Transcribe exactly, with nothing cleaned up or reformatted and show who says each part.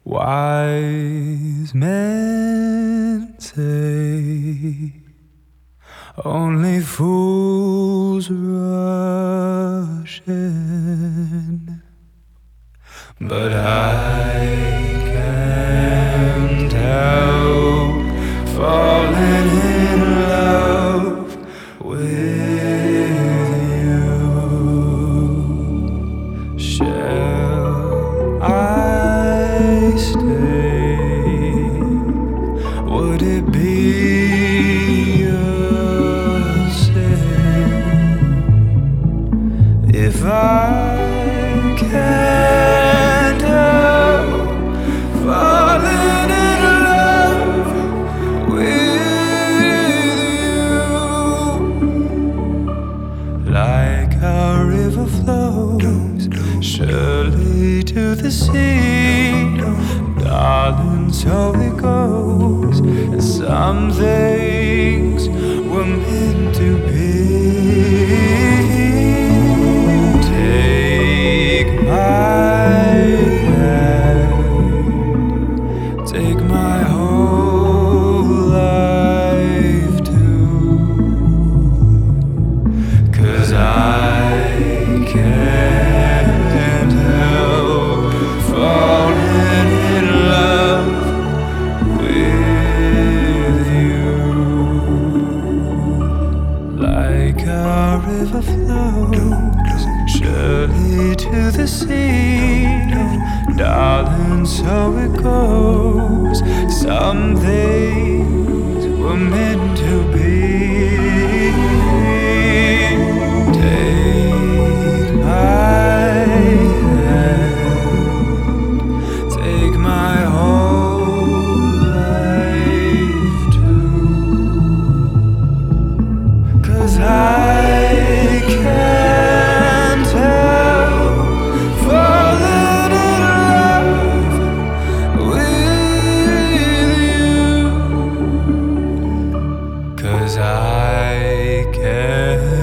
Speaker 1: Wise men say only fools rush in, but I can't help falling in love with you. Shall I stay? Would it be a sin if I can't help falling in love with you? Like a river flows surely to the sea, darling, so it goes. And some things were meant to be. Take my hand, take my whole life too, 'cause I can't help falling in love with you. Like a river flows surely to the sea, darling, so it goes. Some things were meant to be. Take my hand, take my whole life too, 'cause I can't help falling in love with you, 'cause I can't